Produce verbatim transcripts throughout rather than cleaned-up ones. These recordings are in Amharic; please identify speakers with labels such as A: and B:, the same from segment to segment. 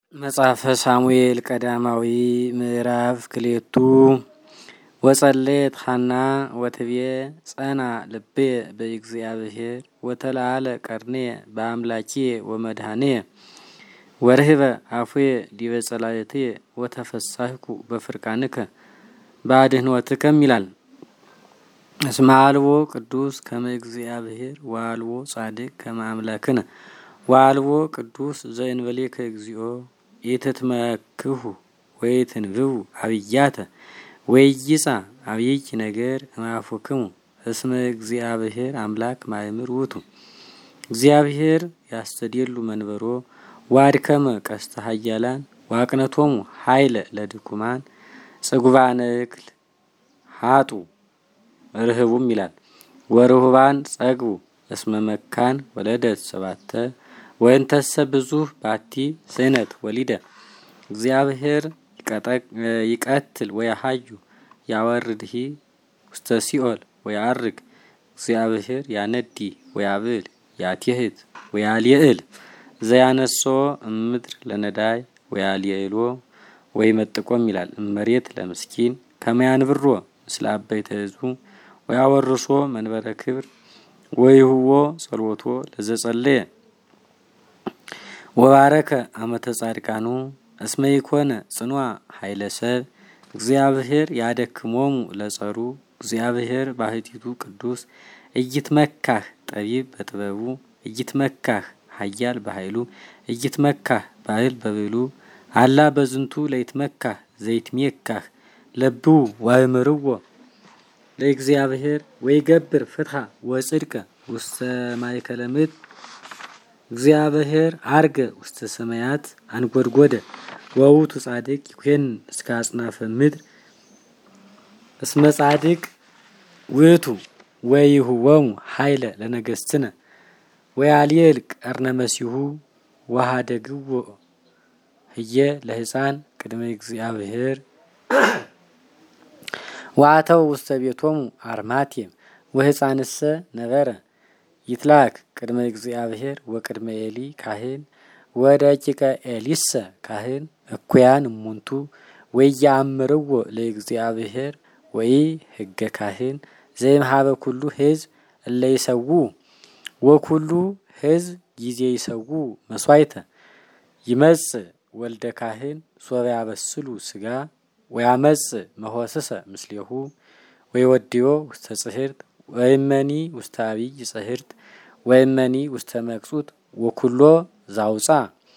A: መጽሐፈ ሳሙኤል ቀዳማዊ ምዕራፍ ክሌቱ ወጸለየት ሐና ወትቤ ጸና ልቤ በእግዚአብሔር ወተላለ ቀርኔ በአምላኬ ወመድኃኔ ወርህበ አፉየ ዲበ ጸላእትየ ወተፈሳህኩ በፍርቃንከ ባድኅኖትከ ይላል። እስመ አልቦ ቅዱስ ከመ እግዚአብሔር ወአልቦ ጻድቅ ከመ አምላክነ ወአልቦ ቅዱስ ዘእንበሌከ እግዚኦ ኢትትመክሁ ወኢትንብቡ አብያተ ወይይጻ አብይ ነገር እምአፉክሙ እስመ እግዚአብሔር አምላክ ማእምር ውእቱ። እግዚአብሔር ያስተዴሉ መንበሮ ዋድከመ ቀስተ ኃያላን ዋቅነቶሙ ኃይለ ለድኩማን ጽጉባነ እክል ሀጡ ርህቡም ይላል። ወርሁባን ጸግቡ እስመ መካን ወለደት ሰባተ ወእንተሰ ብዙህ ባቲ ስእነት ወሊደ። እግዚአብሔር ይቀትል ወያሃዩ ያወርድሂ ውስተ ሲኦል ወያርግ። እግዚአብሔር ያነዲ ወያብል ያትየህት ወያልየእል ዘያነሶ እምድር ለነዳይ ወያልየእሎ ወይመጥቆም ይላል። እመሬት ለምስኪን ከመያንብሮ ምስለ አበይተ ሕዝቡ ወያወርሶ መንበረ ክብር ወይሁዎ ጸሎቶ ለዘጸለየ ወባረከ አመተ ጻድቃኑ እስመ ይኮነ ጽኑዓ ኃይለ ሰብ። እግዚአብሔር ያደክሞሙ ለጸሩ እግዚአብሔር ባሕቲቱ ቅዱስ እይትመካህ ጠቢብ በጥበቡ እይትመካህ ኃያል በኃይሉ እይትመካህ ባሕል በብሉ አላ በዝንቱ ለይትመካህ ዘይትሜካህ ለብው ዋእምርዎ ለእግዚአብሔር ወይገብር ፍትሐ ወጽድቀ ውስተ ማእከለ ምድር። እግዚአብሔር አርገ ውስተ ሰማያት አንጐድጐደ ወውቱ ጻድቅ ይኮን እስከ አጽናፈ ምድር። እስመ ጻድቅ ውእቱ ወይሁቦሙ ኃይለ ለነገሥትነ ወያልየል ቀርነ መሲሁ ወኀደግዎ ህየ ለሕፃን ቅድመ እግዚአብሔር ወአተው ውስተ ቤቶሙ አርማቴም ወሕፃንሰ ነበረ ይትላክ ቅድመ እግዚአብሔር ወቅድመ ኤሊ ካህን ወደቂቀ ኤሊሰ ካህን እኩያን እሙንቱ ወያአምርዎ ለእግዚአብሔር ወይ ህገ ካህን ዘይምሃበ ኩሉ ሕዝብ እለ ይሰዉ ወኩሉ ሕዝብ ጊዜ ይሰዉ መስዋዕተ ይመጽእ ወልደ ካህን ሶበ ያበስሉ ስጋ ወያመጽእ መሆስሰ ምስሌሁ ወይወድዮ ውስተ ጽሕርት ወይመኒ ውስተ አብይ ጽሕርት ወይመኒ ውስተ መቅጹት ወኩሎ ዛውፃ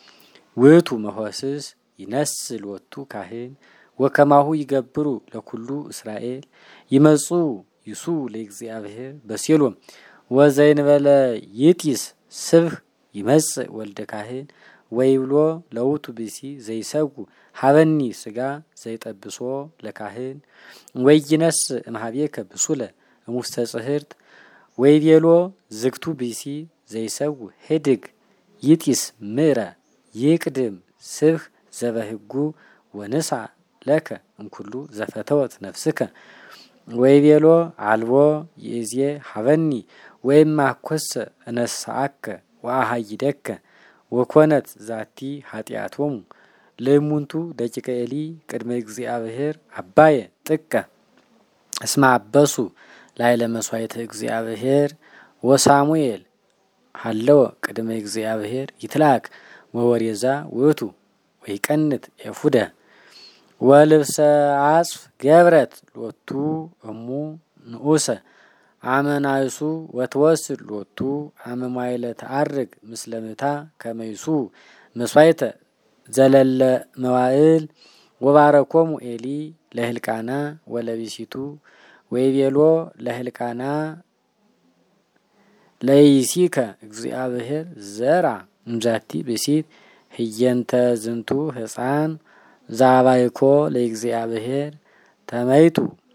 A: ውእቱ መሆስስ ይነስል ወቱ ካህን ወከማሁ ይገብሩ ለኩሉ እስራኤል ይመጹ ይሱ ለእግዚአብሔር በሴሎም ወዘይንበለ ይጢስ ስብህ ይመጽእ ወልደ ካህን ወይብሎ ለውቱ ብሲ ዘይሰጉ ሀበኒ ስጋ ዘይጠብሶ ለካህን ወይነስ እምኀቤከ ብሱለ እሙስተ ጽሕርት ወይቤሎ ዝግቱ ብሲ ዘይሰጉ ህድግ ይጢስ ምረ ይቅድም ስብህ ዘበህጉ ወንሳ ለከ እንኩሉ ዘፈተወት ነፍስከ ወይቤሎ አልቦ ይእዜ ሀበኒ ወይም አኰሰ እነሳአከ ወአሃይደከ ወኮነት ዛቲ ኃጢአቶሙ ለእሙንቱ ደቂቀ ኤሊ ቅድመ እግዚአብሔር አባየ ጥቀ እስመ አበሱ ላዕለ መሥዋዕተ እግዚአብሔር ወሳሙኤል ሀለወ ቅድመ እግዚአብሔር ይትላክ ወወሬዛ ውእቱ ወይቀንት ኤፉደ ወልብሰ አጽፍ ገብረት ሎቱ እሙ ንዑሰ አመናይሱ ወትወስድ ሎቱ አመማይለ ተአርግ ምስለ ምታ ከመይሱ መስዋዕተ ዘለለ መዋእል ወባረኮሙ ኤሊ ለህልቃና ወለቢሲቱ ወይቤሎ ለህልቃና ለይሲከ እግዚአብሔር ዘራ እምዛቲ ብሲት ህየንተ ዝንቱ ሕፃን ዛባይኮ ለእግዚአብሔር ተመይቱ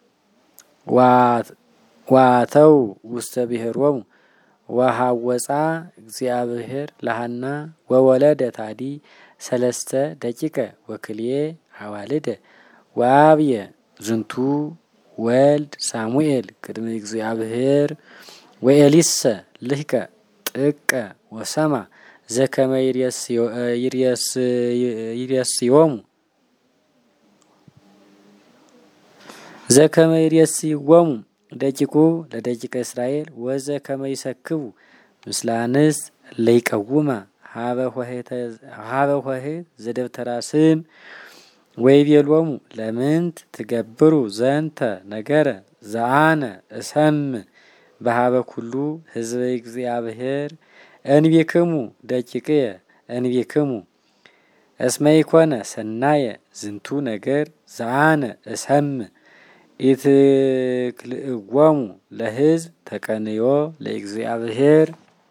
A: ዋተው ውስተ ብሔሮሙ ወሃወፃ እግዚአብሔር ለሃና ወወለደ ታዲ ሰለስተ ደቂቀ ወክልኤ አዋልደ ወአብየ ዝንቱ ወልድ ሳሙኤል ቅድመ እግዚአብሔር ወኤሊሰ ልህቀ ጥቀ ወሰማ ዘከመ ይሬስዮሙ ዘከመ ይሬስዮሙ ደቂቁ ለደቂቀ እስራኤል ወዘከመ ይሰክቡ ምስለ አንስት ለይቀውማ ሀበ ኆኅ ዘደብተራ ስም ወይቤሎሙ ለምንት ትገብሩ ዘንተ ነገረ ዘአነ እሰምዕ በሀበ ኩሉ ህዝበ እግዚአብሔር እንቢክሙ ደቂቅየ እንቢክሙ እስመ ኢኮነ ሰናየ ዝንቱ ነገር ዘአነ እሰምዕ ኢትክልእዎሙ ለህዝብ ተቀንዮ ለእግዚአብሔር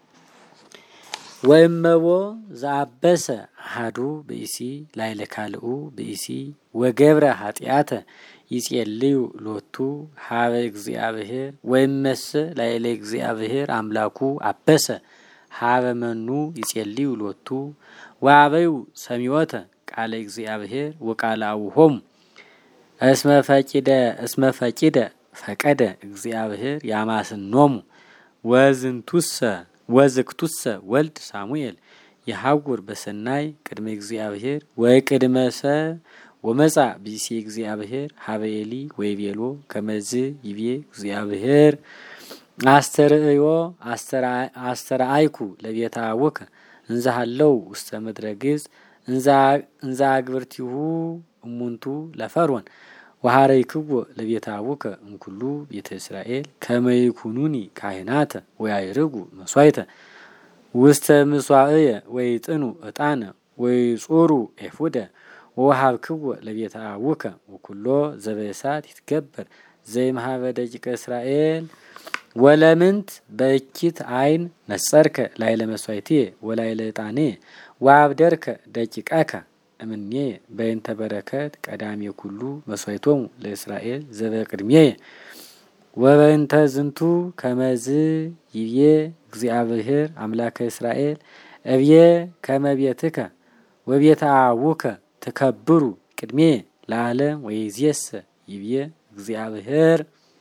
A: ወእመቦ ዘአበሰ አሐዱ ብእሲ ላዕለ ካልኡ ብእሲ ወገብረ ኃጢአተ ይጼልዩ ሎቱ ሀበ እግዚአብሔር ወእመሰ ላዕለ እግዚአብሔር አምላኩ አበሰ ሀበ መኑ ይጼልዩ ሎቱ ወአበዩ ሰሚዖተ ቃለ እግዚአብሔር ወቃለ አቡሆሙ እስመ ፈቂደ እስመ ፈቂደ ፈቀደ እግዚአብሔር ያማስኖሙ ወዝንቱሰ ወዝክቱሰ ወልድ ሳሙኤል የሐውር በሰናይ ቅድመ እግዚአብሔር ወቅድመ ሰብ ወመጻ ብእሲ እግዚአብሔር ሀበ ኤሊ ወይቤሎ ከመዝ ይቤ እግዚአብሔር አስተርእዮ አስተርአይኩ ለቤተ አቡከ እንዘ ሀለው ውስተ ምድረ ግብጽ እንዘ አግብርቲሁ እሙንቱ ለፈርዖን ወሐረይክዎ ለቤተ አቡከ እምኩሉ ቤተ እስራኤል ከመ ይኩኑኒ ካህናተ ወያዕርጉ መስዋዕተ ውስተ ምሥዋዕየ ወይጥኑ ዕጣነ ወይጹሩ ኤፉደ ወወሀብክዎ ለቤተ አቡከ ወኩሎ ዘበእሳት ይትገበር ዘይምኀበ ደቂቀ እስራኤል ወለምንት በእኪት አይን ነጸርከ ላዕለ መስዋዕትየ ወላዕለ ዕጣንየ ወአብደርከ ደቂቀከ እምኔ በእንተ በረከት ቀዳሜ ኩሉ መስዋዕቶሙ ለእስራኤል ዘበቅድሜየ ወበእንተ ዝንቱ ከመዝ ይቤ እግዚአብሔር አምላከ እስራኤል እብየ ከመ ቤትከ ወቤተ አቡከ ተከብሩ ቅድሜየ ለዓለም ወይእዜሰ ይቤ እግዚአብሔር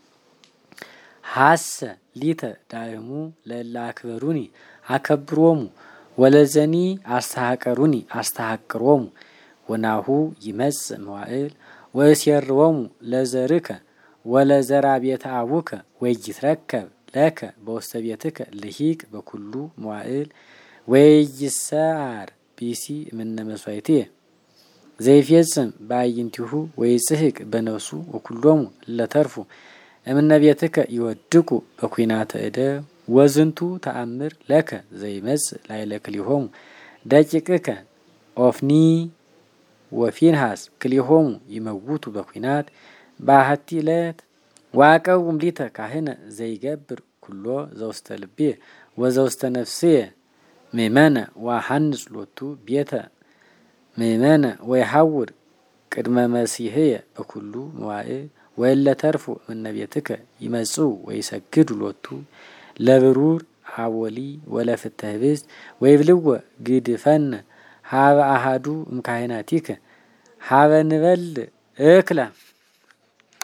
A: ሀሰ ሊተ ዳይሙ ለእለ አክበሩኒ አከብሮሙ ወለዘኒ አስተሐቀሩኒ አስተሐቅሮሙ ወናሁ ይመጽእ መዋዕል ወእሴርዎሙ ለዘርከ ወለዘራ ቤተ አቡከ ወይትረከብ ለከ በውስተ ቤትከ ልሂቅ በኩሉ መዋዕል ወይይሳር ብእሲ እምነ መስዋዕትየ ዘይፌጽም በአዕይንቲሁ ወይጽሕቅ በነፍሱ ወኩሎሙ ለተርፉ እምነ ቤትከ ይወድቁ በኩናተ እደ ወዝንቱ ተአምር ለከ ዘይመጽእ ላዕለ ክልኤሆሙ ደቂቅከ ኦፍኒ ወፊንሃስ ክልኤሆሙ ይመውቱ በኩናት በአሐቲ ዕለት ወአቀውም ሊተ ካህነ ዘይገብር ኩሎ ዘውስተ ልብየ ወዘውስተ ነፍስየ ምእመነ ወአሐንጽ ሎቱ ቤተ ምእመነ ወይሐውር ቅድመ መሲሕየ በኩሉ መዋዕል ወእለ ተርፉ እምነ ቤትከ ይመጽኡ ወይሰግዱ ሎቱ ለብሩር ሀቦሊ ወለፍተ ህብስት ወይብልዎ ግድፈነ ሀበ አሐዱ እምካህናቲከ ሀበ ንበል እክለ